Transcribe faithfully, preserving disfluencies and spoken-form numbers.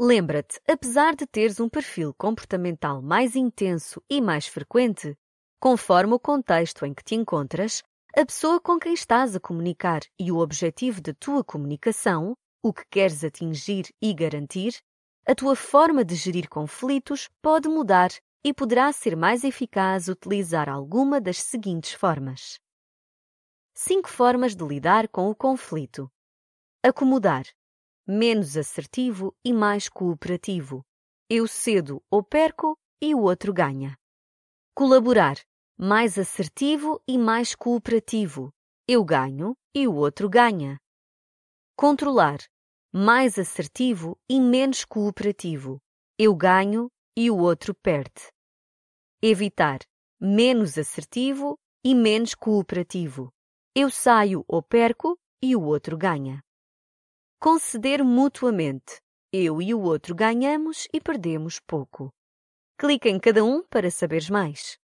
Lembra-te, apesar de teres um perfil comportamental mais intenso e mais frequente, conforme o contexto em que te encontras, a pessoa com quem estás a comunicar e o objetivo da tua comunicação, o que queres atingir e garantir, a tua forma de gerir conflitos pode mudar e poderá ser mais eficaz utilizar alguma das seguintes formas. Cinco formas de lidar com o conflito. Acomodar. Menos assertivo e mais cooperativo. Eu cedo ou perco e o outro ganha. Colaborar. Mais assertivo e mais cooperativo. Eu ganho e o outro ganha. Controlar. Mais assertivo e menos cooperativo. Eu ganho e o outro perde. Evitar. Menos assertivo e menos cooperativo. Eu saio ou perco e o outro ganha. Conceder mutuamente. Eu e o outro ganhamos e perdemos pouco. Clica em cada um para saberes mais.